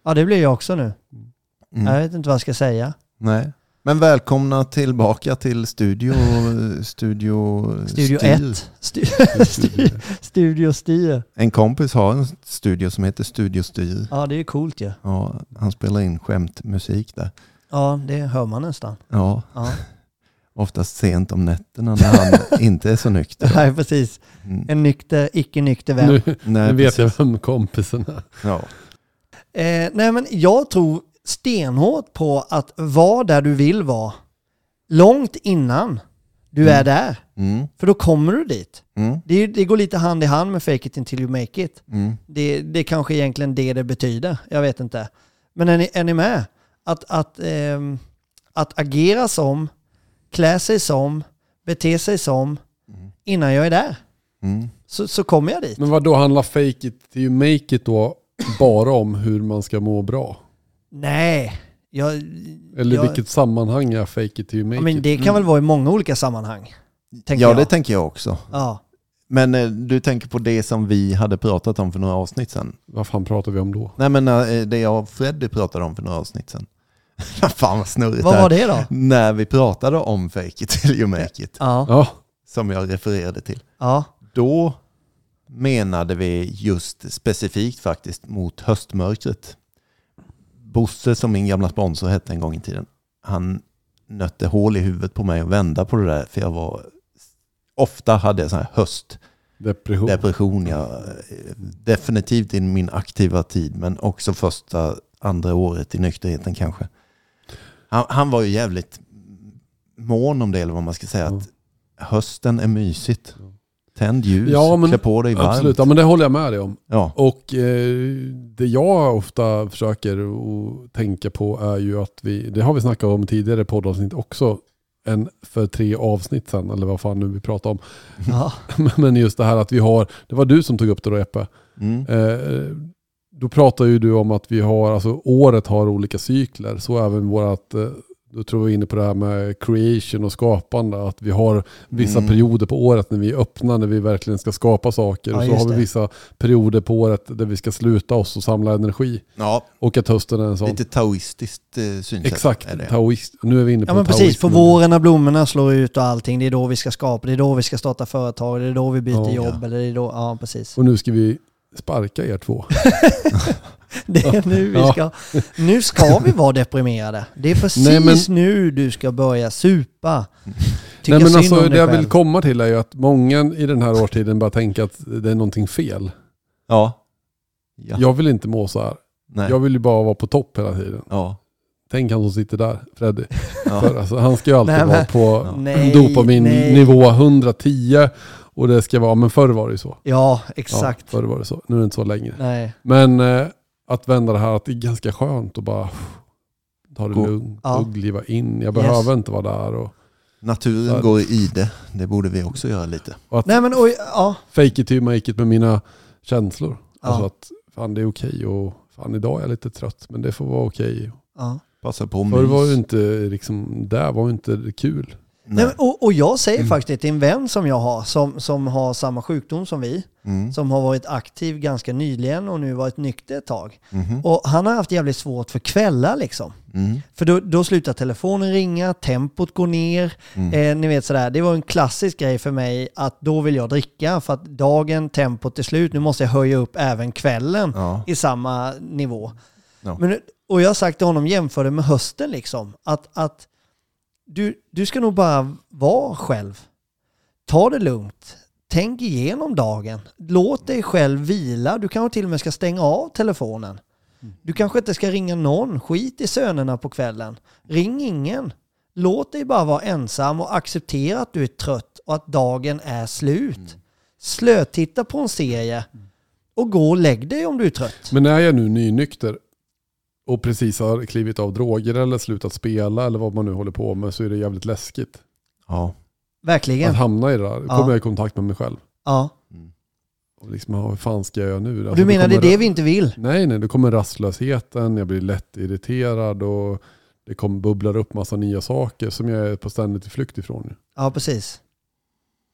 Ja, det blir jag också nu. Mm. Jag vet inte vad jag ska säga. Nej. Men välkomna tillbaka till Studio 1. Studio Styr. En kompis har en studio som heter Studio Styr. Ja, det är coolt ju. Ja, han spelar in skämtmusik där. Ja, det hör man nästan. Ja. Ja. Oftast sent om nätterna när han inte är så nykter. Nej, precis. En nykter, icke-nykter vän. Nu vet jag vem kompisen är. Ja. Nej, men jag tror stenhårt på att vara där du vill vara. Långt innan du är där. Mm. För då kommer du dit. Mm. Det går lite hand i hand med fake it until you make it. Mm. Det är kanske egentligen det betyder. Jag vet inte. Men är ni med? Att agera som, klä sig som, bete sig som innan jag är där. Mm. Så kommer jag dit. Men vad då handlar fake it till you make it då bara om hur man ska må bra? Nej. Eller vilket sammanhang är fake it till you make men it? det kan väl vara i många olika sammanhang. Det tänker jag också. Ja. Men du tänker på det som vi hade pratat om för några avsnitt sedan. Vad fan pratar vi om då? Nej, men det jag och Freddy pratade om för några avsnitt sedan. Fan vad snurrigt. Vad var det då? När vi pratade om fake it till you make it. Ja. Som jag refererade till. Ja. Då menade vi just specifikt faktiskt mot höstmörkret. Bosse, som min gamla sponsor hette en gång i tiden, han nötte hål i huvudet på mig och vända på det där, för jag ofta hade jag sån här höstdepression. Definitivt i min aktiva tid, men också andra året i nykterheten kanske. Han var ju jävligt mån om det, eller vad man ska säga, att hösten är mysigt. Tänd ljus, klä på dig varmt. Absolut, men det håller jag med dig om. Ja. Och det jag ofta försöker att tänka på är ju att det har vi snackat om tidigare poddavsnitt också, för 3 avsnitt sedan, eller vad fan nu vi pratar om. Ja. Men just det här att det var du som tog upp det då, Eppe. Då pratar ju du om att vi har, alltså året har olika cykler, så även då tror vi inne på det här med creation och skapande, att vi har vissa perioder på året när vi är öppna, när vi verkligen ska skapa saker, och så har vi vissa perioder på året där vi ska sluta oss och samla energi. Ja. Och att hösten är en sån. Lite taoistiskt synsätt. Exakt, taoist. Nu är vi inne på precis, på våren när blommorna slår ut och allting, det är då vi ska skapa, det är då vi ska starta företag, det är då vi byter jobb, eller det är då, precis. Och nu ska vi sparka er 2. Det är nu vi ska. Nu ska vi vara deprimerade. Det är precis nu du ska börja supa. Nej, men alltså, det jag vill komma till är ju att många i den här årstiden bara tänker att det är någonting fel. Ja. Jag vill inte må så här. Nej. Jag vill ju bara vara på topp hela tiden. Ja. Tänk han som sitter där, Freddy. Ja. För, alltså, han ska ju alltid vara på dopamin-nivå 110. Och det ska vara, men förr var det ju så. Ja, exakt. Ja, förr var det så. Nu är det inte så längre. Nej. Men att vända det här, att det är ganska skönt och bara ta det lugnt och gliva in. Jag behöver inte vara där. Och naturen går i det. Det borde vi också göra lite. Fake it till make it med mina känslor. Ja. Alltså att fan, det är okej och fan, idag är jag lite trött, men det får vara okej. Ja. Passa på för det var ju inte liksom, där var ju inte kul. Nej, och jag säger faktiskt till en vän som jag har som har samma sjukdom som vi, som har varit aktiv ganska nyligen och nu varit nykter ett tag. Och han har haft jävligt svårt för kvällar liksom. För då slutar telefonen ringa, tempot går ner. Ni vet sådär, det var en klassisk grej för mig att då vill jag dricka för att tempot är slut. Nu måste jag höja upp även kvällen i samma nivå. Ja. Och jag har sagt till honom, jämför det med hösten liksom. Att du ska nog bara vara själv. Ta det lugnt. Tänk igenom dagen. Låt dig själv vila. Du kanske till och med ska stänga av telefonen. Du kanske inte ska ringa någon. Skit i sönerna på kvällen. Ring ingen. Låt dig bara vara ensam och acceptera att du är trött och att dagen är slut. Slötitta på en serie och gå och lägg dig om du är trött. Men är jag nu nynykter och precis har klivit av droger eller slutat spela eller vad man nu håller på med, så är det jävligt läskigt. Ja. Verkligen. Att hamna i det där. Kommer jag i kontakt med mig själv. Ja. Och liksom, vad fan ska jag göra nu? Alltså, och du menar det är det vi inte vill? Nej, det kommer rastlösheten, jag blir lätt irriterad och det kommer bubblar upp massa nya saker som jag är på ständigt i flykt ifrån. Ja, precis.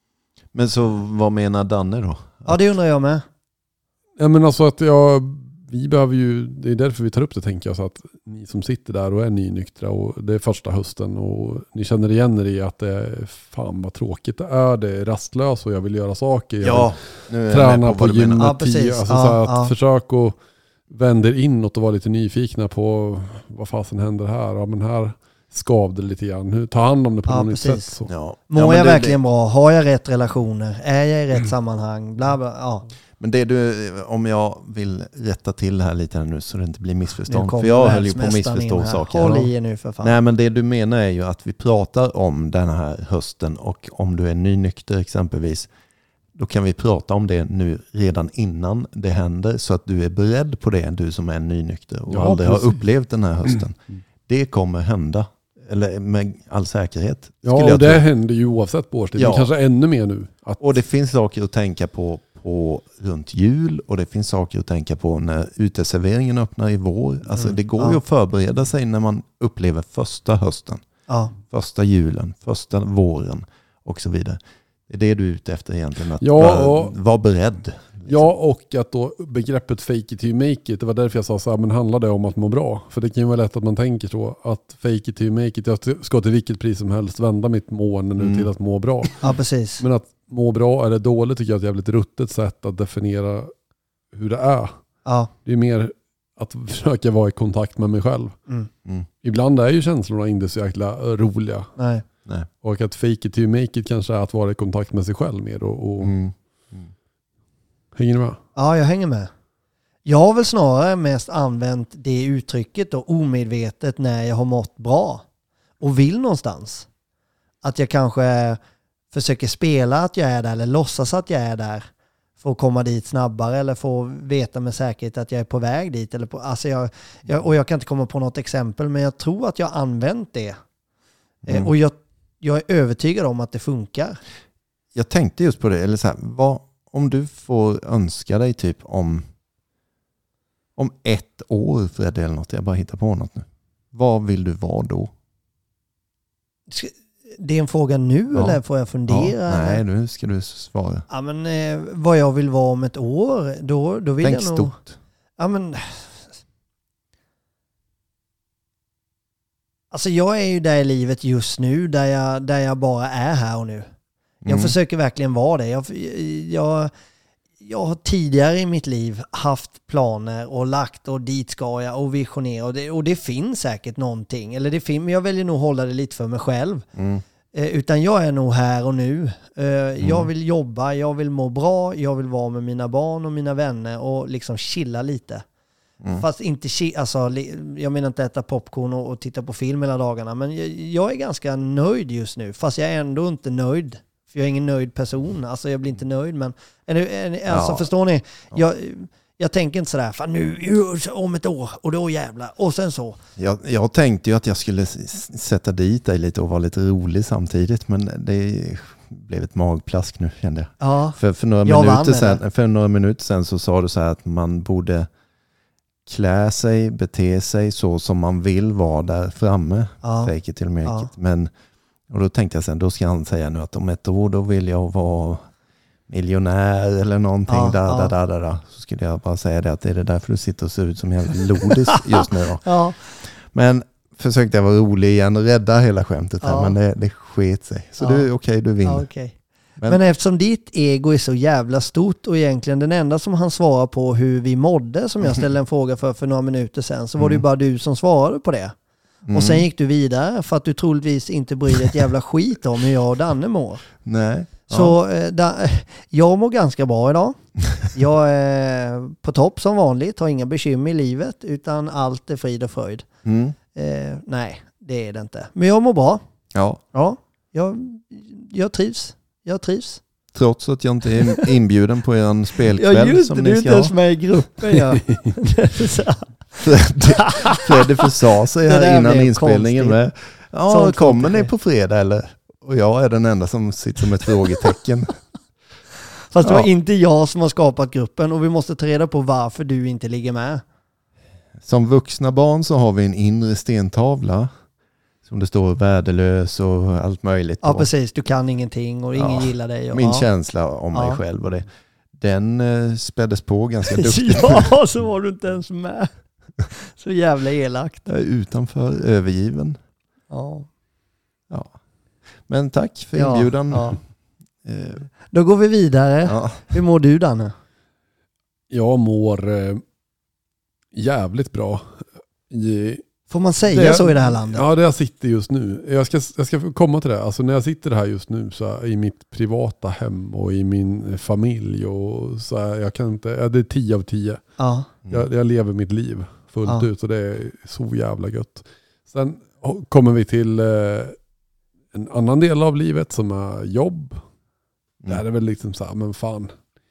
Men så vad menar Danne då? Ja, det undrar jag med. Ja, men alltså att vi behöver ju, det är därför vi tar upp det, tänker jag, så att ni som sitter där och är nynyktra och det är första hösten och ni känner igen er i att det är fan vad tråkigt det är rastlöst och jag vill göra saker. Jag vill träna på gymmet. Att försök att vända inåt och vara lite nyfikna på vad fasen händer här. Ja, men här skavde lite grann. Ta hand om det på något sätt. Så. Ja. Mår jag verkligen bra? Har jag rätt relationer? Är jag i rätt sammanhang? Bla bla, ja. Men det du, om jag vill rätta till här lite här nu så det inte blir missförstånd. För jag höll ju på att missförstå saker. Håll i nu för fan. Nej, men det du menar är ju att vi pratar om den här hösten och om du är nynykter exempelvis, då kan vi prata om det nu redan innan det händer så att du är beredd på det, du som är nynykter och aldrig har upplevt den här hösten. Det kommer hända. Eller med all säkerhet. Ja, och det händer ju oavsett på årstid. Ja. Kanske ännu mer nu. Och det finns saker att tänka på runt jul och det finns saker att tänka på när uteserveringen öppnar i vår. Alltså det går ju att förbereda sig när man upplever första hösten. Ja. Första julen, första våren och så vidare. Det är det du är ute efter egentligen. Att vara beredd. Liksom. Ja, och att då begreppet fake it till make it, det var därför jag sa så här, men handlar det om att må bra? För det kan ju vara lätt att man tänker så, att fake it till make it, jag ska till vilket pris som helst vända mitt mående nu till att må bra. Ja, precis. Men att må bra eller dåligt tycker jag är ett jävligt ruttet sätt att definiera hur det är. Ja. Det är mer att försöka vara i kontakt med mig själv. Ibland är ju känslorna inte så jäkla roliga. Nej. Och att fake it till make it kanske är att vara i kontakt med sig själv mer och hänger du med? Ja, jag hänger med. Jag har väl snarare mest använt det uttrycket då, omedvetet när jag har mått bra och vill någonstans. Att jag kanske försöker spela att jag är där eller låtsas att jag är där för att komma dit snabbare eller få veta med säkerhet att jag är på väg dit. Eller alltså jag kan inte komma på något exempel, men jag tror att jag har använt det. Och jag är övertygad om att det funkar. Jag tänkte just på det, eller så här, om du får önska dig typ om 1 år för det eller något, jag bara hittar på något nu. Vad vill du vara då? Det är en fråga nu eller får jag fundera? Ja, nej, nu ska du svara. Ja, men vad jag vill vara om 1 år, då vill tänk jag nog... stort. Ja, men... Alltså jag är ju där i livet just nu där jag bara är här och nu. Jag försöker verkligen vara det. Jag har tidigare i mitt liv haft planer och lagt och dit ska jag och visionera och det finns säkert någonting. Men jag väljer nog hålla det lite för mig själv. Utan jag är nog här och nu. Jag vill jobba, jag vill må bra, jag vill vara med mina barn och mina vänner och liksom chilla lite. Fast inte alltså, jag menar inte äta popcorn och titta på film hela dagarna, men jag är ganska nöjd just nu, fast jag är ändå inte nöjd. För jag är ingen nöjd person. Alltså jag blir inte nöjd, men alltså förstår ni? Jag tänker inte sådär, fan nu om 1 år och då jävlar. Och sen så. Jag tänkte ju att jag skulle sätta dit dig lite och vara lite rolig samtidigt, men det blev ett magplask nu, kände jag. Ja. För några minuter sedan så sa du så här att man borde klä sig, bete sig så som man vill vara där framme. Fake it till make it. Men och då tänkte jag sen, då ska han säga nu att om 1 år då vill jag vara miljonär eller någonting där. Så skulle jag bara säga det, att det är det därför du sitter och ser ut som en jävla lodis just nu då. Ja. Men försökte jag vara rolig igen och rädda hela skämtet här, men det sket sig. Så du du vinner. Ja, okay. Men eftersom ditt ego är så jävla stort och egentligen den enda som han svarar på hur vi mådde, som jag ställde en fråga för några minuter sedan, så var det ju bara du som svarade på det. Och sen gick du vidare för att du troligtvis inte bryr dig ett jävla skit om hur jag och Danne mår. Nej. Så jag mår ganska bra idag. Jag är på topp som vanligt, har inga bekymmer i livet, utan allt är frid och fröjd. Nej, det är det inte. Men jag mår bra. Ja, jag trivs. Trots att jag inte är inbjuden på en spelkväll. Ja, just det, du är inte ens med i gruppen. Ja. Fredrik försade sig här innan inspelningen med. Ja, kommer ni på fredag eller? Och jag är den enda som sitter som ett frågetecken. Fast det var inte jag som har skapat gruppen och vi måste ta reda på varför du inte ligger med. Som vuxna barn så har vi en inre stentavla som det står värdelös och allt möjligt. Ja, precis. Du kan ingenting och ingen gillar dig. Och, min känsla om mig själv och Den späddes på ganska duktigt. Ja, så var du inte ens med. Så jävla elakt. Jag är utanför, övergiven. Ja. Men tack för inbjudan. Ja. Då går vi vidare. Ja. Hur mår du, Danne? Jag mår jävligt bra. Får man säga så i det här landet? Ja, det jag sitter just nu. Jag ska komma till det. Alltså när jag sitter här just nu så här, i mitt privata hem och i min familj och så här, jag kan inte, det är 10 av 10. Ja. Jag lever mitt liv fullt ut och det är så jävla gött. Sen kommer vi till en annan del av livet som är jobb. Där är det väl liksom så här, men fan,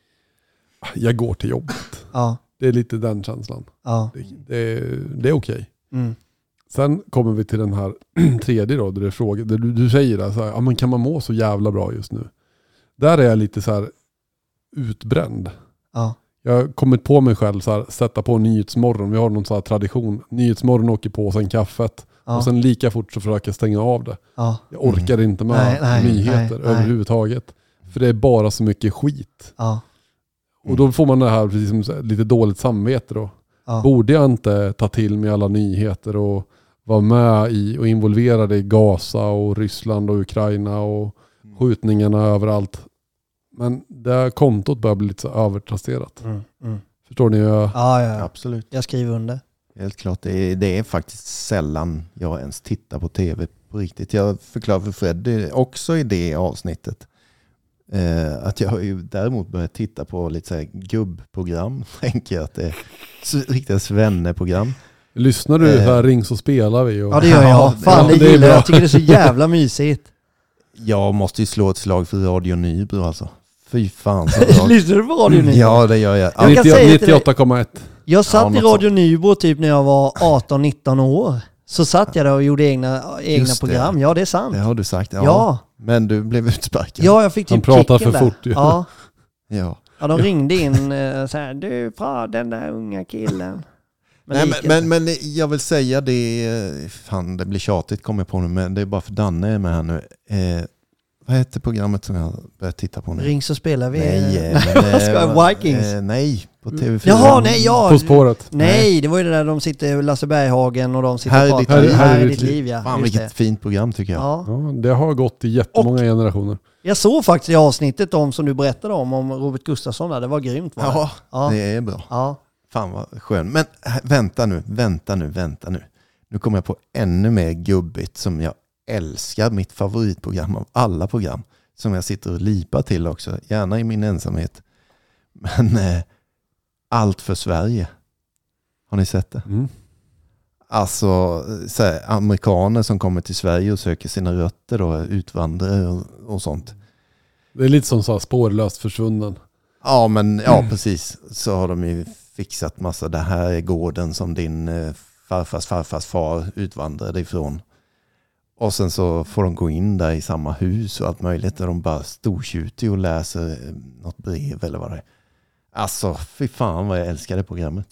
jag går till jobbet. Ja. Det är lite den känslan. Ja. Det är okej. Mm. Sen kommer vi till den här tredje då, där det är fråga, där du säger det, så här, men kan man må så jävla bra just nu? Där är jag lite så här utbränd. Ja. Jag har kommit på mig själv så här, sätta på Nyhetsmorgon. Vi har någon så här tradition. Nyhetsmorgon åker på, sen kaffet. Ja. Och sen lika fort så försöker jag stänga av det. Ja. Jag orkar inte med nyheter överhuvudtaget. För det är bara så mycket skit. Ja. Och då får man det här precis som lite dåligt samvete då. Ja. Borde jag inte ta till mig alla nyheter och vara med i och involverade i Gaza och Ryssland och Ukraina och skjutningarna överallt. Men det här kontot börjar bli lite så övertrasserat. Förstår ni? Ja. Absolut. Jag skriver under. Helt klart. Det är faktiskt sällan jag ens tittar på tv på riktigt. Jag förklarar för Fred också i det avsnittet. Att jag har ju däremot börjat titta på lite så här gubbprogram. Tänker jag att det är riktiga svenneprogram. Lyssnar du här Ring så spelar vi? Och... Ja, det gör jag. Fan, det gillar jag. Jag tycker det är så jävla mysigt. Jag måste ju slå ett slag för Radio Nybro alltså. Fy fan. Lyssnar du på Radio Nybro? Ja, det gör jag. 98,1. Jag satt i Radio Nybro typ när jag var 18-19 år. Så satt jag där och gjorde egna program. Ja, det är sant. Det har du sagt. Ja. Men du blev utsparkad. Ja, jag fick typ han pratar för fort. Ja. Ja, de ringde in så här, du fra den där unga killen. Men jag vill säga det, fan det blir tjatigt kommer jag på nu, men det är bara för Danne är med här nu. Vad heter programmet som jag börjar titta på nu? Ring så spelar vi. Nej, Vikings. Nej, på TV4. Jaha, nej, ja. På spåret. Nej, det var ju det där de sitter Lasse Berghagen och de sitter här är ditt liv. Ja. Fan, vilket fint program tycker jag. Ja. Ja, det har gått i jättemånga generationer. Jag såg faktiskt i avsnittet som du berättade om Robert Gustafsson där. Det var grymt. Var det? Ja, det är bra. Ja. Fan vad skön. Men vänta nu. Nu kommer jag på ännu mer gubbigt som jag älskar. Mitt favoritprogram av alla program. Som jag sitter och lipar till också. Gärna i min ensamhet. Men Allt för Sverige. Har ni sett det? Mm. Alltså så här, amerikaner som kommer till Sverige och söker sina rötter då, utvandrare och sånt. Det är lite som så här spårlöst försvunnen. Ja, men ja, precis. Så har de ju fixat massa. Det här är gården som din farfars far utvandrade ifrån. Och sen så får de gå in där i samma hus och allt möjligt. Där de bara stortjuter och läser något brev eller vad det är. Alltså, fy fan vad jag älskar det programmet.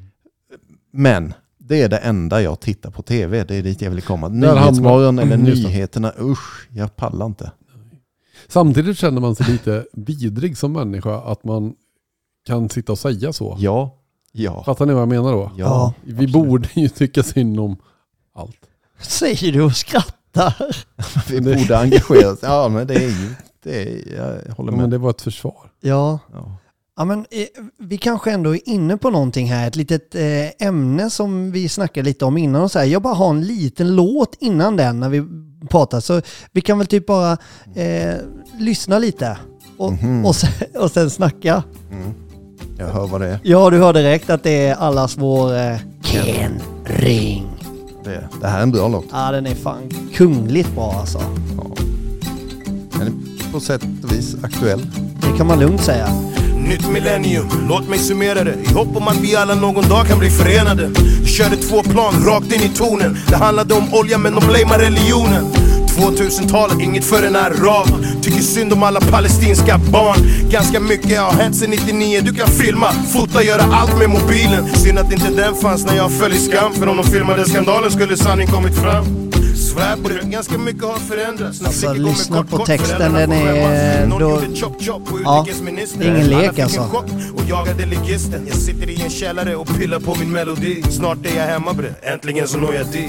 Men det är det enda jag tittar på tv. Det är dit jag vill komma. Nyhetsmorgon eller nyheterna. Usch, jag pallar inte. Samtidigt känner man sig lite vidrig som människa att man kan sitta och säga så. Ja. Fattar ni vad jag menar då? Ja. Vi absolut. Borde ju tycka synd om allt. Säger du och skrattar? Vi borde engagera oss. Ja, men det är ju... jag håller med. Men det var ett försvar. Ja. Ja, men vi kanske ändå är inne på någonting här. Ett litet ämne som vi snackade lite om innan. Och så här. Jag bara har en liten låt innan den när vi pratar. Så vi kan väl typ bara lyssna lite. Och sen snacka. Mm. Jag hör vad det är. Ja, du hör direkt att det är allas vår Ken Ring. Det här är en bra låt. Ja, den är fan kungligt bra alltså. Ja. Den är på sätt och vis aktuell. Det kan man lugnt säga. Nytt millennium, låt mig summera det. I hopp om att vi alla någon dag kan bli förenade. Vi körde 2 plan rakt in i tonen. Det handlade om olja men de blamear religionen. 2000-talet, inget för en arab. Tycker synd om alla palestinska barn. Ganska mycket har hänt sedan 99. Du kan filma, fota, göra allt med mobilen. Synd att inte den fanns när jag föll i skam. För om de filmade skandalen skulle sanning kommit fram. svär på det, ganska mycket har förändrats. Alltså lyssna på texten, den är då... Ja, det är ingen lek alltså. Och jagade ligisten. Jag sitter i en källare och pillar på min melodi. Snart är jag hemma bre, äntligen så når jag dit.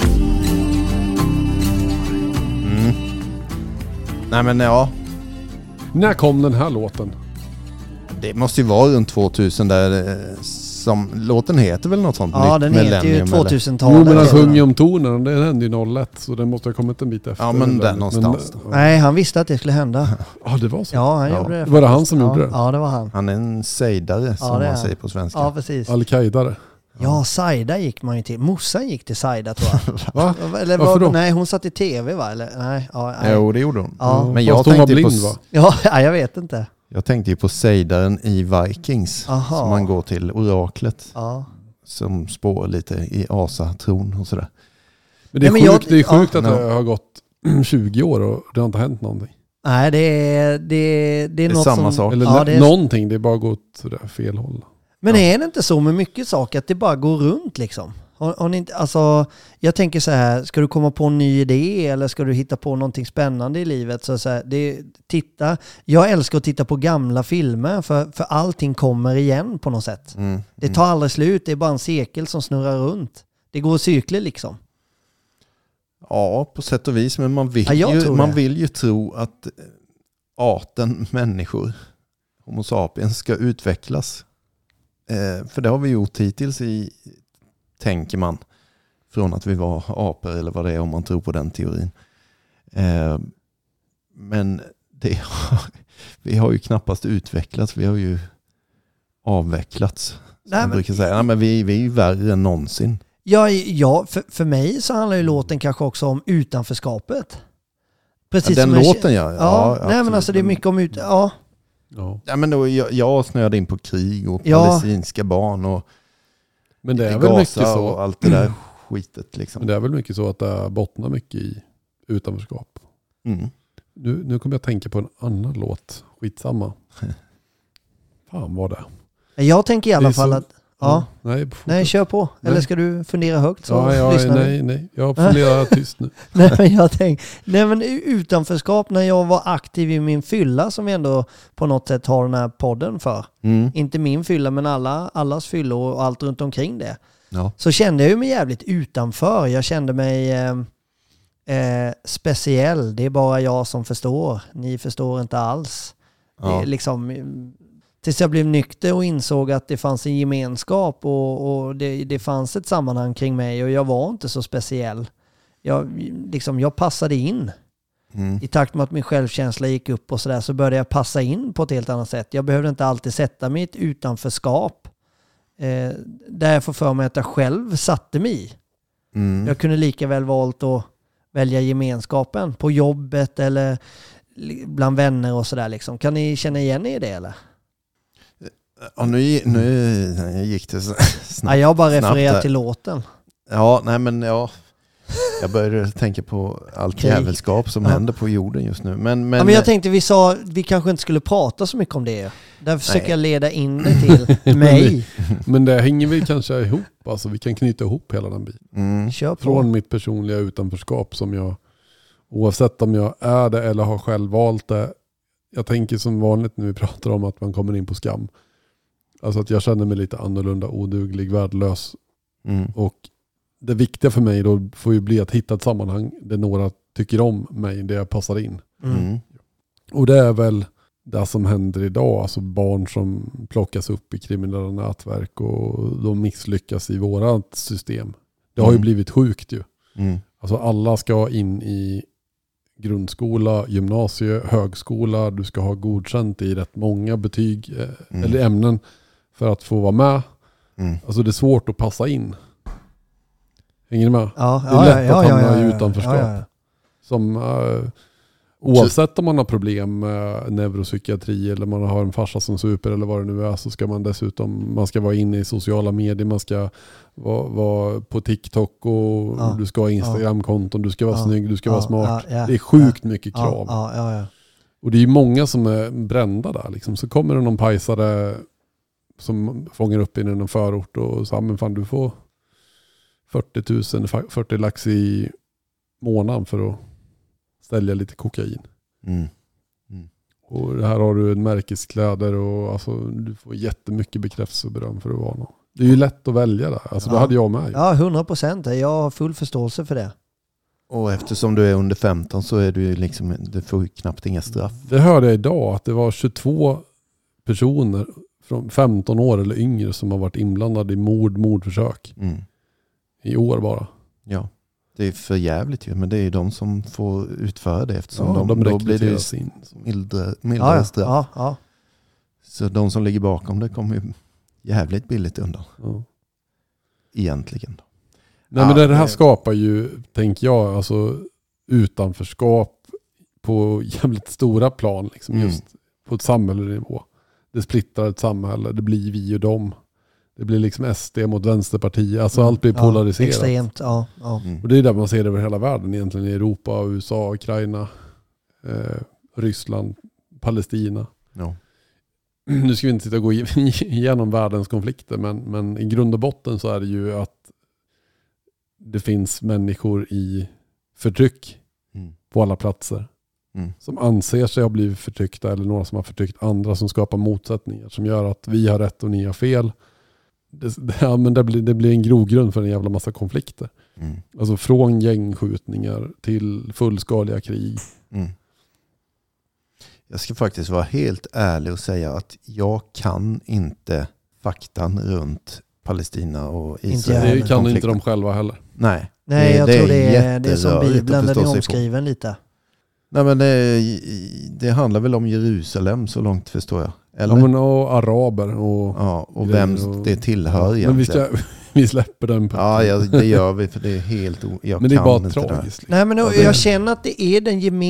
Nej men ja. När kom den här låten? Det måste ju vara runt 2000 där som låten heter väl något sånt. Ja, den heter ju 2000-talet. Jo, men han sjunger om tonen. Den hände ju 01 så den måste ha kommit en bit efter. Ja, men där någonstans. Men, nej, han visste att det skulle hända. Ja, det var så. Ja, han gjorde det. Var det han som gjorde det? Ja, det var han. Han är en sejdare som man säger på svenska. Ja, precis. Al-Qaidare. Ja, Saida gick man ju till. Morsan gick till Saida tror jag. Va? Eller varför då? Nej, hon satt i tv va? Eller, nej. Jo, det gjorde hon. Ja. Men jag hon var tänkte blind, på... va? Ja, jag vet inte. Jag tänkte ju på sejdaren i Vikings. Aha. Som man går till oraklet. Ja. Som spår lite i Asa-tron och sådär. Men det är Nej, sjukt, det är sjukt att Ja. det har gått 20 år och det har inte hänt någonting. Nej, det är något samma som... sak. Eller Ja, det är... någonting, det är bara gått sådär fel håll. Men är det inte så med mycket saker att det bara går runt liksom? Har ni inte, alltså, jag tänker så här, ska du komma på en ny idé eller ska du hitta på någonting spännande i livet? Så här, titta, jag älskar att titta på gamla filmer för allting kommer igen på något sätt. Det tar aldrig slut, det är bara en cirkel som snurrar runt. Det går cykler liksom. Ja, på sätt och vis. Men man vill ju tro att arten människor, Homo sapiens, ska utvecklas. För det har vi gjort hittills tänker man, från att vi var apor eller vad det är om man tror på den teorin. Men vi har ju knappast utvecklats, vi har ju avvecklats. Nej, brukar säga. Nej, men vi är ju värre än någonsin. Ja, för mig så handlar ju låten kanske också om utanförskapet. Precis den som låten ja. Nej, men alltså det är mycket om Ja, men då, jag snöade in på krig och palestinska barn och men det är väl mycket så och allt det där skitet liksom. Men det är väl mycket så att det bottnar mycket i utanförskap. Nu kommer jag tänka på en annan låt. Skitsamma. Fan vad det. Jag tänker i alla fall att Nej, kör på. Nej. Eller ska du fundera högt så nej. Jag funderar tyst nu. Nej, men utanförskap när jag var aktiv i min fylla som vi ändå på något sätt har den här podden för. Inte min fylla men allas fylla och allt runt omkring det. Ja. Så kände jag mig jävligt utanför. Jag kände mig speciell. Det är bara jag som förstår. Ni förstår inte alls. Ja. Det är liksom... Tills jag blev nykter och insåg att det fanns en gemenskap och det fanns ett sammanhang kring mig och jag var inte så speciell. Jag passade in. I takt med att min självkänsla gick upp och sådär så började jag passa in på ett helt annat sätt. Jag behövde inte alltid sätta mig i ett utanförskap där jag får för mig att jag själv satte mig i. Jag kunde lika väl valt att välja gemenskapen på jobbet eller bland vänner och sådär liksom. Kan ni känna igen er i det eller? Ja, nu gick det snabbt. Ja, jag bara refererar till låten. Ja, nej men ja. Jag började tänka på allt jävelskap som händer på jorden just nu. Men jag tänkte vi kanske inte skulle prata så mycket om det. Därför försöker jag leda in det till mig. Men det hänger vi kanske ihop. Alltså vi kan knyta ihop hela den biten. Kör på. Från mitt personliga utanförskap som jag, oavsett om jag är det eller har själv valt det. Jag tänker som vanligt när vi pratar om att man kommer in på skam. Alltså att jag känner mig lite annorlunda, oduglig, värdelös. Och det viktiga för mig då får ju bli att hitta ett sammanhang där några tycker om mig, där jag passar in. Och det är väl det som händer idag. Alltså barn som plockas upp i kriminella nätverk och de misslyckas i vårat system. Det har ju blivit sjukt ju. Alltså alla ska in i grundskola, gymnasie, högskola. Du ska ha godkänt i rätt många betyg eller ämnen för att få vara med. Alltså det är svårt att passa in. Hänger ni med? Ja, det är lätt att hamna i utanförskap. Som, oavsett om man har problem med neuropsykiatri eller man har en farsa som super eller vad det nu är, så ska man dessutom, man ska vara inne i sociala medier, man ska vara på TikTok och du ska ha Instagram-konton, du ska vara snygg, du ska vara smart. Det är sjukt mycket krav. Och det är många som är brända där. Liksom. Så kommer det någon pajsare som fångar upp in i en förort och sa, men fan du får 40 lax i månaden för att sälja lite kokain. Mm. Och här har du en märkeskläder och alltså, du får jättemycket bekräftelse och beröm för att vara någon. Det är ju lätt att välja det. Alltså det hade jag med. Ja, 100%. Jag har full förståelse för det. Och eftersom du är under 15 så är du ju liksom, du får ju knappt inga straff. Det hörde jag idag att det var 22 personer från 15 år eller yngre som har varit inblandade i mordförsök. I år bara. Ja, det är för jävligt ju. Men det är ju de som får utföra det eftersom de då blir det in. mildare straff. Ja. Så de som ligger bakom det kommer ju jävligt billigt undan. Ja. Egentligen. Då. Nej, men det här skapar ju, tänker jag, alltså utanförskap på jävligt stora plan. Liksom, just på ett samhällsnivå. Det splittrar ett samhälle. Det blir vi och dem. Det blir liksom SD mot Vänsterpartiet. Alltså allt blir polariserat. Extremt, ja. Och det är där man ser det över hela världen egentligen. I Europa, USA, Ukraina, Ryssland, Palestina. Ja. Nu ska vi inte sitta och gå igenom världens konflikter. Men i grund och botten så är det ju att det finns människor i förtryck på alla platser. Som anser sig ha blivit förtryckta eller några som har förtryckt andra som skapar motsättningar som gör att vi har rätt och ni har fel. Det blir en grogrund för en jävla massa konflikter. Alltså från gängskjutningar till fullskaliga krig. Jag ska faktiskt vara helt ärlig och säga att jag kan inte faktan runt Palestina och Israel. Det kan inte de själva heller. Nej, jag tror det är som Bibeln, den är omskriven lite. Nej, men det handlar väl om Jerusalem så långt förstår jag. Eller? Ja, men och araber och vem det tillhör egentligen. Men vi släpper den. Ja, det gör vi för det är helt men det är bara tragiskt. Nej, men jag känner att det är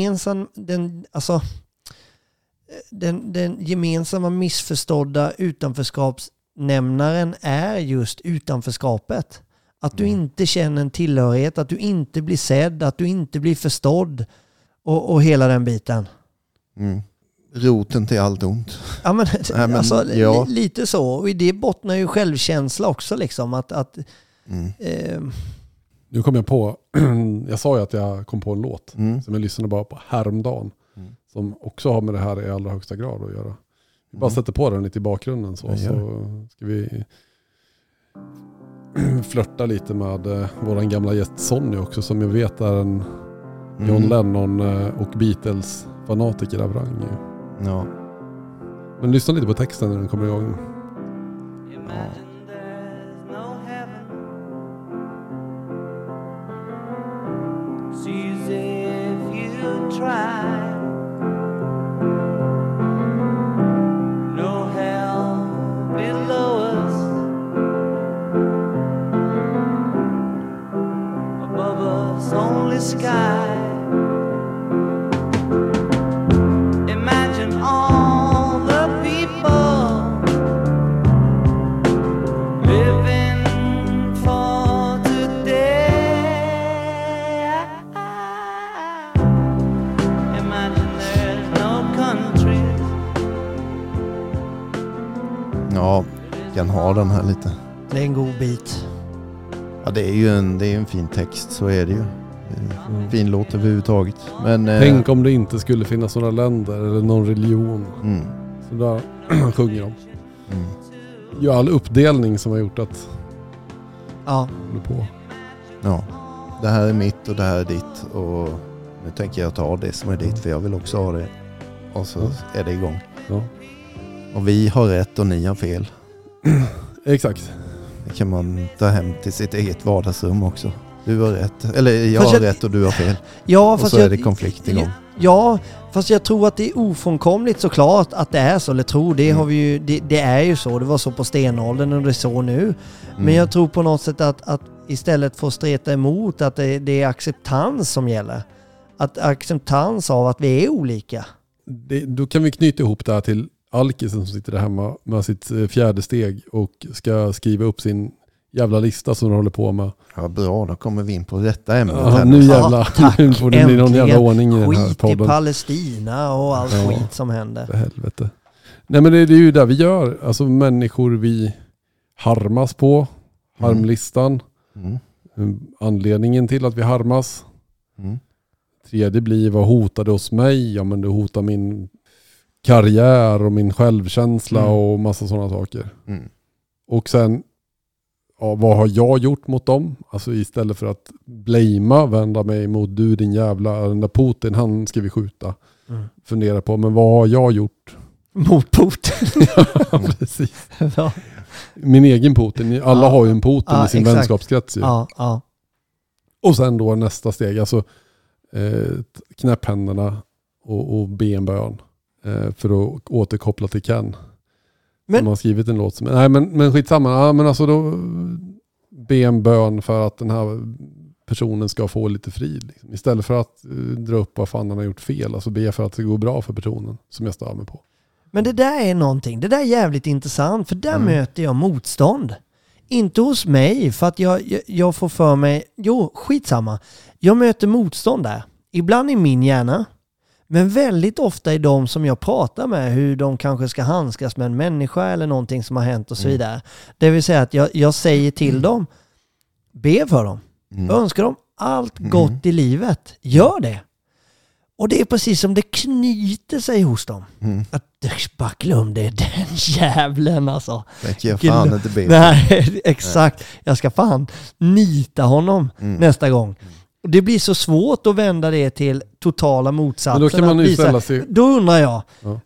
den gemensamma missförstådda utanförskapsnämnaren är just utanförskapet. Att du inte känner en tillhörighet, att du inte blir sedd, att du inte blir förstådd och hela den biten. Roten till allt ont. Ja, men alltså, lite så. Och i det bottnar ju självkänsla också liksom. Nu kom jag på, jag sa ju att jag kom på en låt som jag lyssnade bara på häromdagen. Som också har med det här i allra högsta grad att göra. Vi bara sätter på den lite i bakgrunden så ska vi flörta lite med våran gamla gäst Sonny också, som jag vet är en John Lennon och Beatles fanatiker av rang. Ja. Men lyssna lite på texten när den kommer igång. Ja, kan ha den här lite. Det är en god bit. Ja, det är ju en fin text, så är det ju. Fin låt överhuvudtaget. Men, tänk om det inte skulle finnas några länder eller någon religion. Så där sjunger de. Ju all uppdelning som har gjort att på. Ja, det här är mitt och det här är ditt. Och nu tänker jag ta det som är ditt, för jag vill också ha det. Och så är det igång. Ja. Och vi har rätt och ni har fel. Exakt. Det kan man ta hem till sitt eget vardagsrum också. Du har rätt. Eller jag har rätt och du har fel. Ja, och så är det konflikt igång. Ja, fast jag tror att det är ofrånkomligt såklart att det är så. Eller tror, det har vi ju, det är ju så. Det var så på stenåldern och det är så nu. Men jag tror på något sätt att istället för att streta emot att det är acceptans som gäller. Att acceptans av att vi är olika. Då kan vi knyta ihop det här till Alkisen som sitter där hemma med sitt fjärde steg och ska skriva upp sin jävla lista som de håller på med. Ja, bra, då kommer vi in på detta ämnet. Ja, nu jävla, nu får det bli någon jävla ordning i den här podden. Skit i Palestina och allt skit som händer. För helvete. Nej, men det är ju där vi gör. Alltså människor vi harmas på. Harmlistan. Anledningen till att vi harmas. Tredje blir vad hotade hos mig? Ja, men det hotar min karriär och min självkänsla och massa sådana saker. Och sen, vad har jag gjort mot dem? Alltså istället för att blamea, vända mig mot du din jävla, den där Putin, han ska vi skjuta. Fundera på, men vad har jag gjort? Mot Putin. Ja, precis. Ja. Min egen Putin. Alla har ju en Putin i sin vänskapskrets. Ja. Och sen då nästa steg, alltså knäpp händerna och be en bön. För att återkoppla till Ken. Som har skrivit en låt som... Nej, men skitsamma. Ja, men alltså då be en bön för att den här personen ska få lite frid. Liksom. Istället för att dra upp vad fan han har gjort fel. Alltså be för att det går bra för personen som jag stör mig på. Men det där är någonting. Det där är jävligt intressant. För där möter jag motstånd. Inte hos mig. För att jag får för mig... Jo, skitsamma. Jag möter motstånd där. Ibland i min hjärna. Men väldigt ofta i de som jag pratar med, hur de kanske ska handskas med en människa eller någonting som har hänt och så vidare. Det vill säga att jag säger till dem, be för dem. Önskar dem allt gott i livet. Gör det. Och det är precis som det knyter sig hos dem. Att bara glöm det, den jävlen alltså. Jag fan inte be. Nej, exakt. Jag ska fan nita honom nästa gång. Och det blir så svårt att vända det till totala motsatsen. Men då kan man ju ställa sig... Då undrar jag,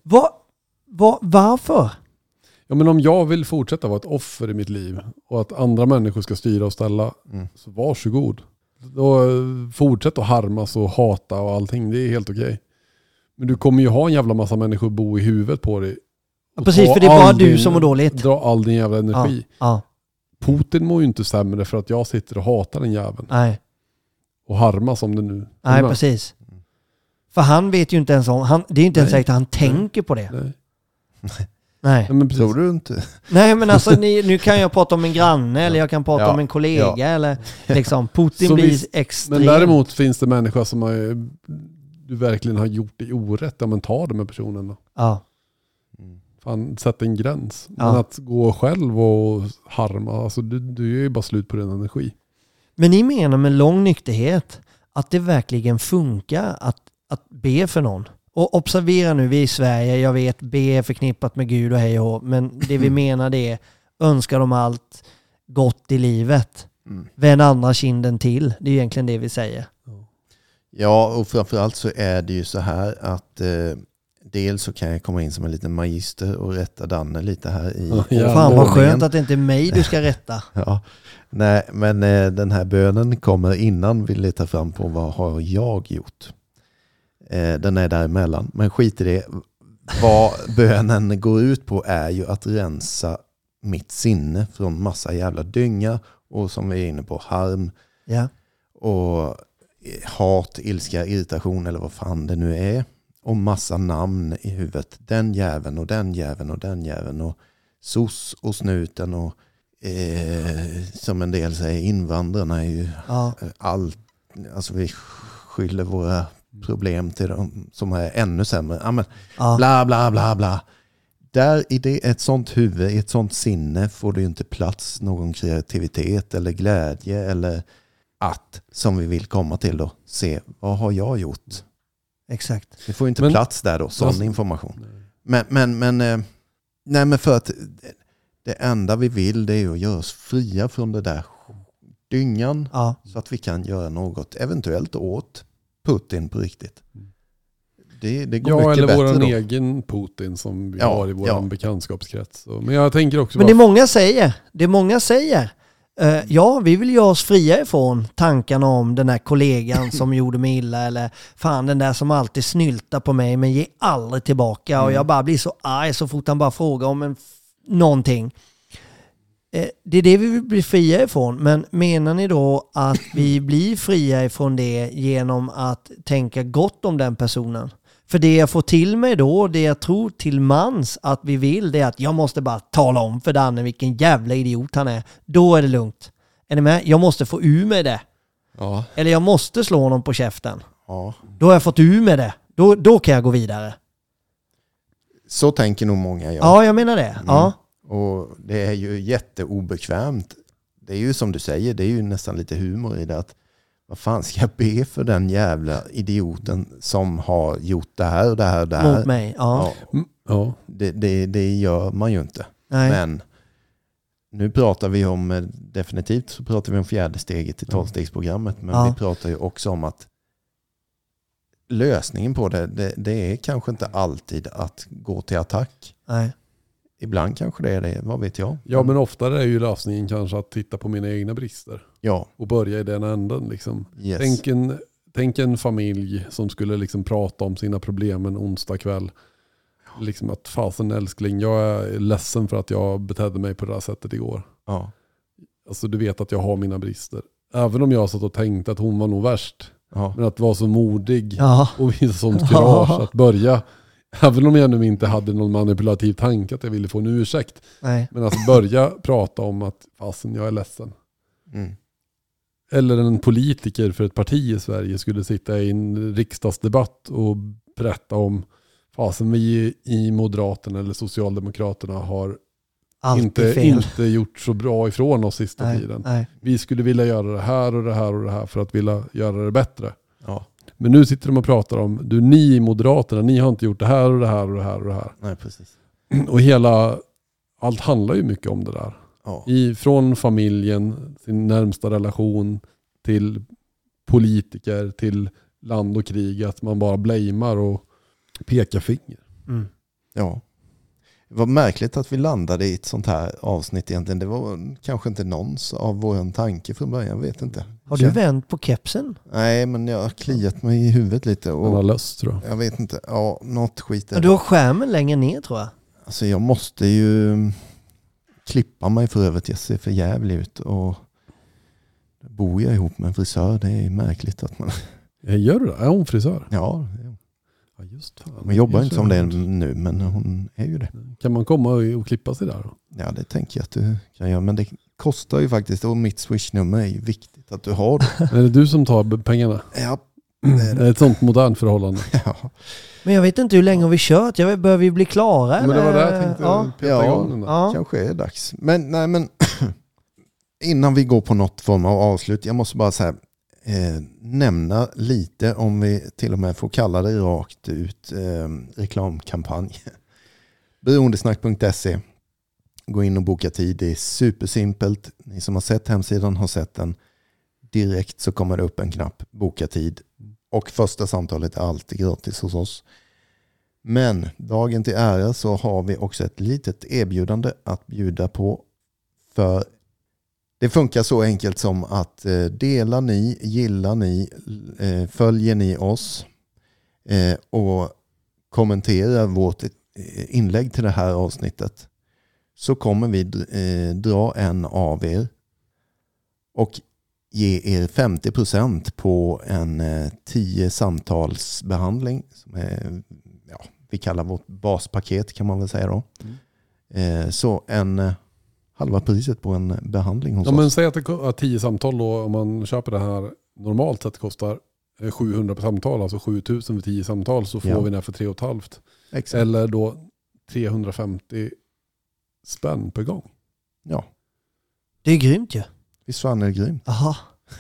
varför? Ja, men om jag vill fortsätta vara ett offer i mitt liv och att andra människor ska styra och ställa, så varsågod. Då fortsätt att harmas och hata och allting, det är helt okej. Men du kommer ju ha en jävla massa människor bo i huvudet på dig. Ja, precis, för det är bara du som mår dåligt. Dra all din jävla energi. Ja. Putin mår ju inte sämre för att jag sitter och hatar den jäveln. Nej. Och harmas om det nu. Nej, precis. För han vet ju inte ens om... Det är inte ens säkert att han tänker på det. Nej. Men tror du inte? Nej, men alltså nu kan jag prata om en granne eller jag kan prata om en kollega eller liksom Putin blir extrem. Men däremot finns det människor som du verkligen har gjort det orätt. Ja, men ta det med personen då. Ja. Fan, sätt en gräns. Men att gå själv och harma, alltså du gör ju bara slut på din energi. Men ni menar med lång nykterhet att det verkligen funkar att be för någon? Och observera nu, vi är i Sverige, jag vet, be är förknippat med Gud och hej och men det vi menar det är, önska dem allt gott i livet. Vänd andra kinden till, det är egentligen det vi säger. Ja, och framförallt så är det ju så här att dels så kan jag komma in som en liten magister och rätta Danne lite här i fan vad skönt att det inte är mig du ska rätta. Ja, nej, men den här bönen kommer innan vi letar fram på vad har jag gjort. Den är däremellan. Men skit i det. Vad bönen går ut på är ju att rensa mitt sinne från massa jävla dynga och som vi är inne på harm och hat, ilska, irritation eller vad fan det nu är. Och massa namn i huvudet. Den jäveln och den jäveln och den jäveln och sos och snuten och som en del säger invandrarna är ju allt. Alltså vi skyller våra problem till dem som är ännu sämre. Ja, men, bla bla bla bla. Där i det, ett sånt huvud, i ett sånt sinne får det ju inte plats någon kreativitet eller glädje eller att, som vi vill komma till då, se vad har jag gjort? Exakt. Det får ju inte plats där då, sån information. Men för att det enda vi vill det är att göra oss fria från det där dyngan så att vi kan göra något eventuellt åt Putin på riktigt. Det går mycket eller bättre våran då. egen Putin som vi har i vår bekantskapskrets. Men jag tänker också... Men det är många säger. Vi vill göra oss fria ifrån tankarna om den här kollegan som gjorde mig illa eller fan den där som alltid snyltar på mig men ger aldrig tillbaka och jag bara blir så arg så fort han bara frågar om någonting. Det är det vi vill bli fria ifrån, men menar ni då att vi blir fria ifrån det genom att tänka gott om den personen? För det jag får till mig då, det jag tror till mans att vi vill, det är att jag måste bara tala om för Danne vilken jävla idiot han är. Då är det lugnt. Är ni med? Jag måste få ur med det. Ja. Eller jag måste slå honom på käften. Ja. Då har jag fått ur med det. Då kan jag gå vidare. Så tänker nog många. Ja, jag menar det. Ja. Och det är ju jätteobekvämt. Det är ju som du säger, det är ju nästan lite humor i det att vad fan ska jag be för den jävla idioten som har gjort det här och det här och det här? Mot mig, ja. Ja. Det gör man ju inte. Nej. Men nu pratar vi om, definitivt så pratar vi om 4:e steget i 12-stegsprogrammet. Men vi pratar ju också om att lösningen på det är kanske inte alltid att gå till attack. Nej. Ibland kanske det är det, vad vet jag. Ja, men ofta är ju lösningen kanske att titta på mina egna brister. Ja. Och börja i den änden. Liksom. Yes. Tänk en familj som skulle liksom prata om sina problem en onsdag kväll. Liksom att fasen älskling, jag är ledsen för att jag betedde mig på det här sättet igår. Ja. Alltså du vet att jag har mina brister. Även om jag satt och tänkte att hon var nog värst. Ja. Men att vara så modig Ja. och visa sånt kurage att börja. Även om jag nu inte hade någon manipulativ tanke att jag ville få en ursäkt. Nej. Men att börja prata om att fasen jag är ledsen. Mm. Eller en politiker för ett parti i Sverige skulle sitta i en riksdagsdebatt och berätta om fasen vi i Moderaterna eller Socialdemokraterna har inte gjort så bra ifrån oss sista tiden. Nej. Vi skulle vilja göra det här och det här och det här för att vilja göra det bättre. Ja. Men nu sitter de och pratar om ni i Moderaterna, ni har inte gjort det här och det här och det här och det här. Nej, precis. Och allt handlar ju mycket om det där. Ja. Från familjen, sin närmsta relation till politiker, till land och krig, att man bara blamear och pekar finger. Mm. Ja. Det var märkligt att vi landade i ett sånt här avsnitt egentligen. Det var kanske inte någons av vår tanke från början, jag vet inte. Har du vänt på kepsen? Nej, men jag har kliat mig i huvudet lite. Den har löst, tror jag. Jag vet inte. Ja, något skit. Ja, du har skärmen längre ner, tror jag. Alltså jag måste ju klippa mig för övrigt. Jag ser för jävlig ut. Och bor jag ihop med en frisör, det är märkligt att man... Gör du det? Är hon frisör? Ja. Ja, just fan. Man jobbar inte som det nu, men hon är ju det. Kan man komma och klippa sig där då? Ja, det tänker jag att du kan göra. Men det kostar ju faktiskt, och mitt Swish-nummer är ju viktigt att du har det. Är det du som tar pengarna? Ja, Det är ett sånt modernt förhållande. ja. Men jag vet inte hur länge har vi kört. Börjar vi bli klara? Men det var där jag tänkte peta igång den där. Ja. Kanske är det dags. Men innan vi går på något form av avslut, jag måste bara säga nämna lite, om vi till och med får kalla det rakt ut, reklamkampanj. Beroendesnack.se. Gå in och boka tid. Det är supersimpelt. Ni som har sett hemsidan har sett den. Direkt så kommer det upp en knapp, boka tid. Och första samtalet är alltid gratis hos oss. Men dagen till ära så har vi också ett litet erbjudande att bjuda på. För det funkar så enkelt som att delar ni, gillar ni, följer ni oss och kommenterar vårt inlägg till det här avsnittet, så kommer vi dra en av er och ge er 50% på en 10 samtalsbehandling som är, vi kallar vårt baspaket, kan man väl säga då. Så halva priset på en behandling hos oss. Men säg att 10 samtal då, om man köper det här normalt sett kostar 700 per samtal, alltså 7000 för 10 samtal, så får vi den här för 3,5. Exakt. Eller då 350 spänn per gång. Ja. Det är grymt ju. Visst fan är det grymt. Aha.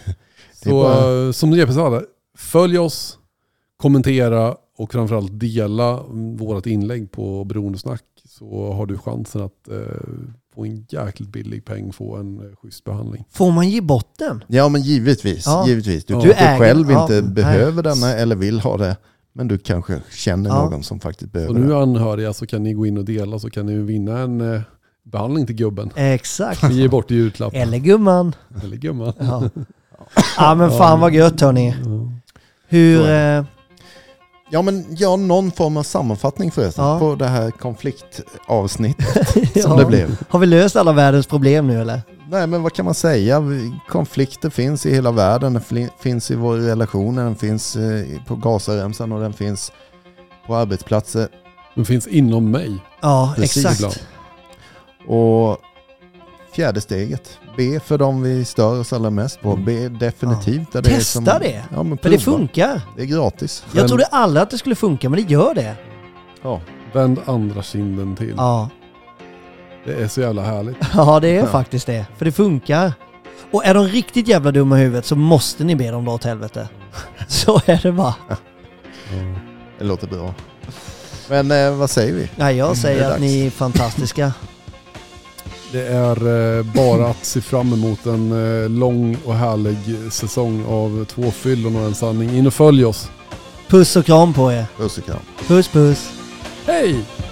Så som Jeppe sa, följ oss, kommentera och framförallt dela vårt inlägg på Beroendesnack, så har du chansen att få en jäkligt billig peng, få en schysst behandling. Får man ge bort den? Ja, men givetvis. Ja. Givetvis. Du Ja. kanske Du äger- själv ja, inte nej. behöver denna eller vill ha det. Men du kanske känner Ja. någon som faktiskt Så behöver nu det. är anhöriga, så kan ni gå in och dela, så kan ni vinna en behandling till gubben. Exakt. Vi ger bort i julklapp. Eller gumman. Eller gumman. Ja men fan vad gött hörni. Hur... Ja, men någon form av sammanfattning förresten Ja. på det här konfliktavsnittet som Ja. det blev. Har vi löst alla världens problem nu eller? Nej, men vad kan man säga? Konflikter finns i hela världen. Den finns i våra relationer. Den finns på Gazaremsan och den finns på arbetsplatser. Den finns inom mig. Ja, Precis. exakt. Ibland. Och 4:e steget. Be för dem vi stör oss allra mest på. Be definitivt. Där det är Testa det. Ja, men För det prova. funkar. Det är gratis. Jag trodde aldrig att det skulle funka, men det gör det. Ja. Vänd andra kinden till. Ja, Det är så jävla härligt. ja det är Ja. faktiskt det. För det funkar. Och är de riktigt jävla dumma i huvudet så måste ni be dem dra åt helvete. Så är det bara. Det låter bra. Men vad säger vi? Nej, jag säger att ni är fantastiska. Det är bara att se fram emot en lång och härlig säsong av 2 fyllon och en sanning. In och följ oss. Puss och kram på er. Puss och kram. Puss, puss. Hej!